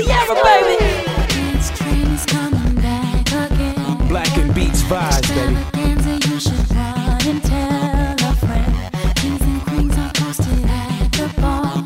Sierra, baby. This train is coming back again. Black and Beats vibes, baby. Extravaganza, you should run and tell a friend. Kings and queens are posted at the bar.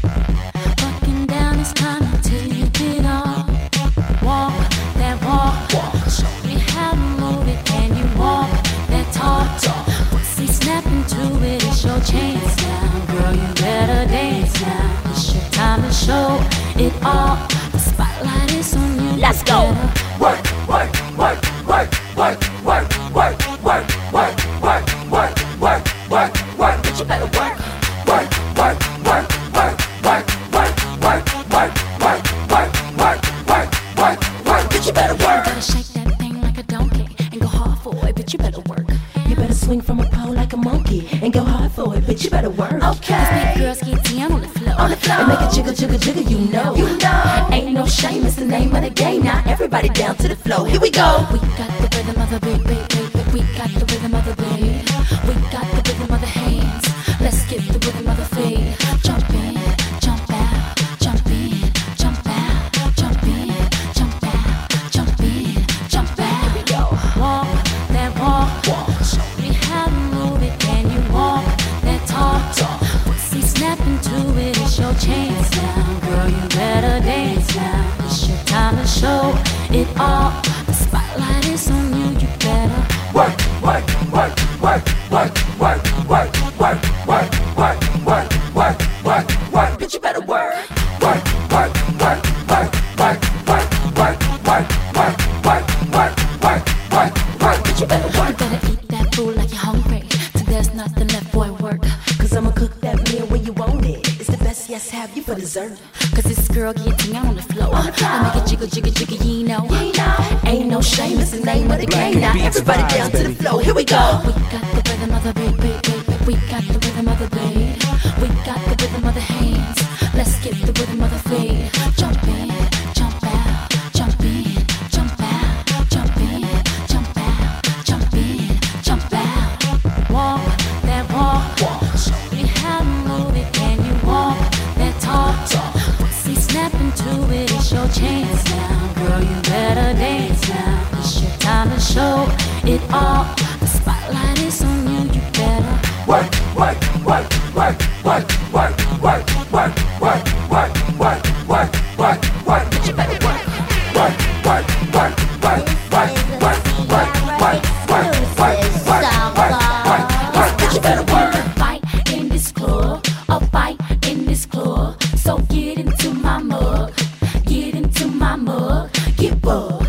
Bucking down, it's time to tip it off. Walk that walk. Show me how to move it. Can you walk that talk? Pussy snapping to it, it's your chance now. Girl, you better dance now. It's your time to show it all. The spotlight is on you. Let's go. Work, work, work, work, work, work, work, work, work, work, work, work, work, work. But you better work. Work, work, work, work, work, work, work, work, work, work, work, work, work, work. But you better work. Gotta shake that thing like a donkey and go hard for it, but you better work. You better swing from a pole like a monkey and go hard for it, but you better work. Cause big Okay. girls get down on the floor. On the floor. And make it jiggle, jiggle, jiggle, you know. You know. Ain't no shame, it's the name of the game. Now everybody down to the floor. Here we go. We got the rhythm of the beat, beat, beat, beat. We got the rhythm of the beat. We got the rhythm of the hands. Let's get the rhythm of the feet. Jump in, jump out, jump in, jump out, jump in, jump out, jump in, jump out. Here we go. Walk that walk. Show me how to move it. Can you walk that talk? Pussy snapping to it, it's your chance now. Girl, you better dance now. It's your time to show it all. The spotlight is on you, you better Work, work, work, work, work, work, work, work, work, work, work, work, work, work. But you better work. Work, work, work, work, work, work, work, work, work, work, work, work, work, work. But you better You work. better eat that food like you're hungry. Till there's nothing left, boy, work. Cause I'ma cook that meal when you want it. It's the best, yes, have you for dessert. Cause this girl getting out on the floor. I make it jiggle, jiggle, jiggle, you know. Ain't no shame, it's the name of the Black game. Now and Beats everybody vibes, down to the baby. floor. Here we go. We got the rhythm of the beat, beat, beat, beat. We got the rhythm of the beat. We got the rhythm of the hands. Let's get the rhythm of the feet. Jump in, jump out, jump in, jump out, jump in, jump out, jump in, jump out. Walk that walk. Show me how to move it. Can you walk that talk? Pussy snapping to it, it's your chance now. Girl, you better dance now. It's your time to show it all. The spotlight is on you, you better Work, work, work, work, work, work, work, work, work, work, work, work, work, work. But you better work. Work, work, work, work, work, work, work, work, work, work, work, work, work, work. But you better work. fight in this club, a fight in this club. So get into my mug, get into my mug, get bugged.